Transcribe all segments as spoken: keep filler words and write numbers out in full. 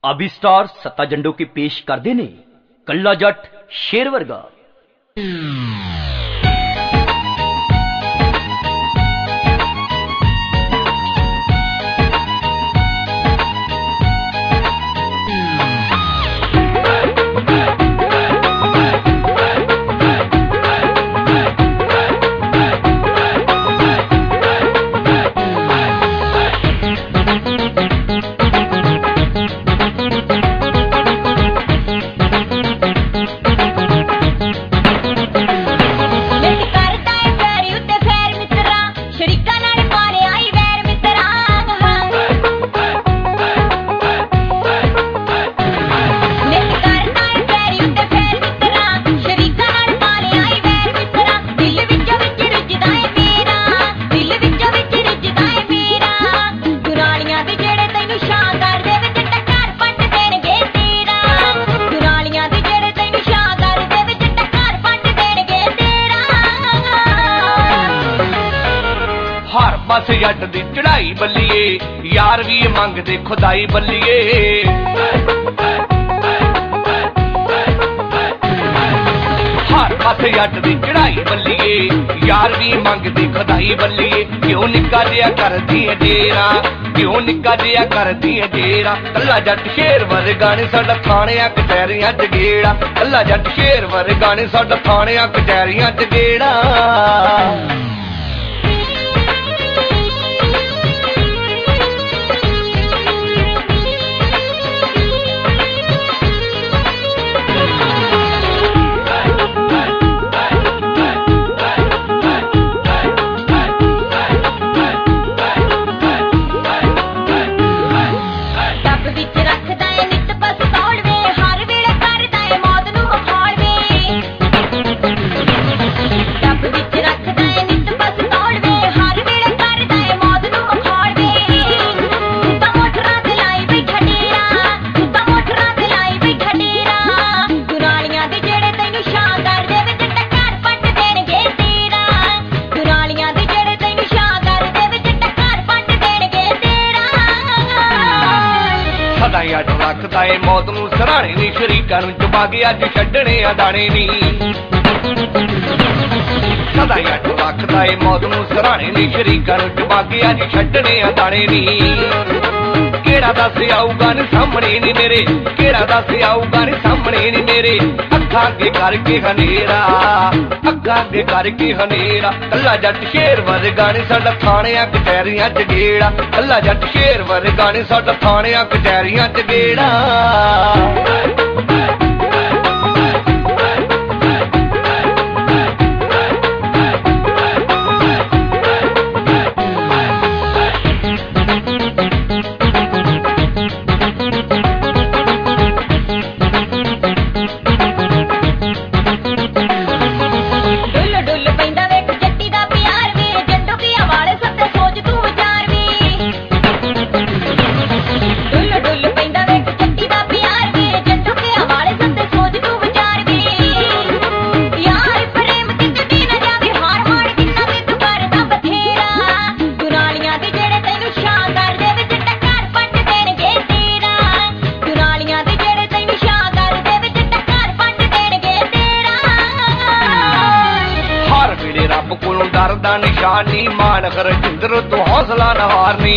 अभी स्टार सत्ता जंडो के पेश करते ने कल्ला जट शेर वर्गा। बस जट दी चढ़ाई बल्लीए यार भी मंगदे खुदाई बल्लीए। हर बस जट दी चढ़ाई बल्लीए यार भी मंगदी खुदाई बल्लीए। क्यों निक्का जिहा करदी डेरा क्यों निक्का जिहा करदी डेरा कल्ला जट शेर वर्गा ने साडा थाणियां कचहरियां च गेड़ा। कल्ला जट शेर वर्गा ने साडा थाणियां कचहरियां च गेड़ा। अट रखदा ए मौत नूं सराणे नी शरीकां नूं चबा के अज छड्डणे अदाणे नी। सदा अट रखदा ए मौत नूं सराणे नी शरीकां नूं चबा के अज छड्डणे अदाणे नी। केड़ा दस आऊगा नी सामणे नी मेरे केड़ा दस आऊगा नी सामणे नी मेरे। अखां अगे करके हनेरा अखां अगे करके हनेरा। कल्ला जट शेर वर्गा ने साडा थाणियां कचहरियां च गेड़ा। कल्ला जट शेर वर्गा ने साडा थाणियां कचहरियां च गेड़ा। डरदा निशानी मान कर जिंदर तो हौसला न हारनी।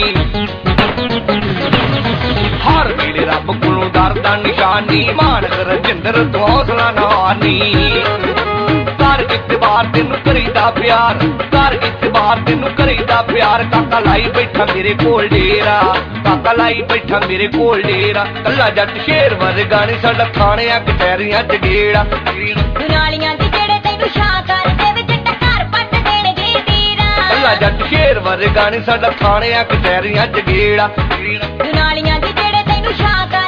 हर वेले रब कोलों डरदा निशानी मान कर जिंदर तो हौसला न हारनी। कर इतबार तेनू करीदा प्यार कर इतबार तेनू करीदा प्यार। काका लाई बैठा मेरे कोल डेरा काका लाई बैठा मेरे कोल डेरा। कल्ला जट शेर वर्गा ने साडा थाणियां कचहरियां च गेड़ा। जट शेर वर्गा ने साडा थाणियां कचहरियां च गेड़ा। दुनालियां दी जेड़े तैनू शाह कर